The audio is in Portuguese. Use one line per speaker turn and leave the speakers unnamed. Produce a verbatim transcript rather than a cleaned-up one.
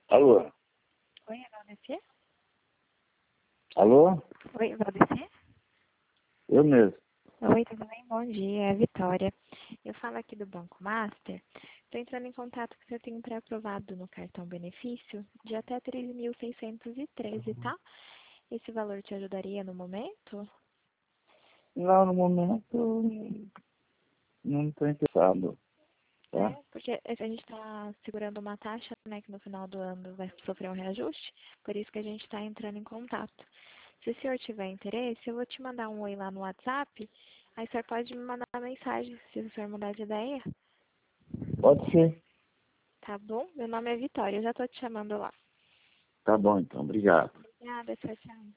Alô?
Oi, é Valdecir?
Alô?
Oi, Valdecir?
Eu mesmo.
Oi, tudo bem? Bom dia, é a Vitória. Eu falo aqui do Banco Master. Estou entrando em contato porque eu tenho um pré-aprovado no cartão benefício de até treze mil seiscentos e treze, tá? Esse valor te ajudaria no momento?
Não, no momento não estou interessado,
É,
tá?
porque a gente está segurando uma taxa, né, que no final do ano vai sofrer um reajuste, por isso que a gente está entrando em contato. Se o senhor tiver interesse, eu vou te mandar um oi lá no WhatsApp, aí o senhor pode me mandar uma mensagem, se o senhor mudar de ideia,
Pode ser.
tá bom? Meu nome é Vitória, eu já tô te chamando lá.
Tá bom, então. Obrigado.
Obrigada, tchau, tchau.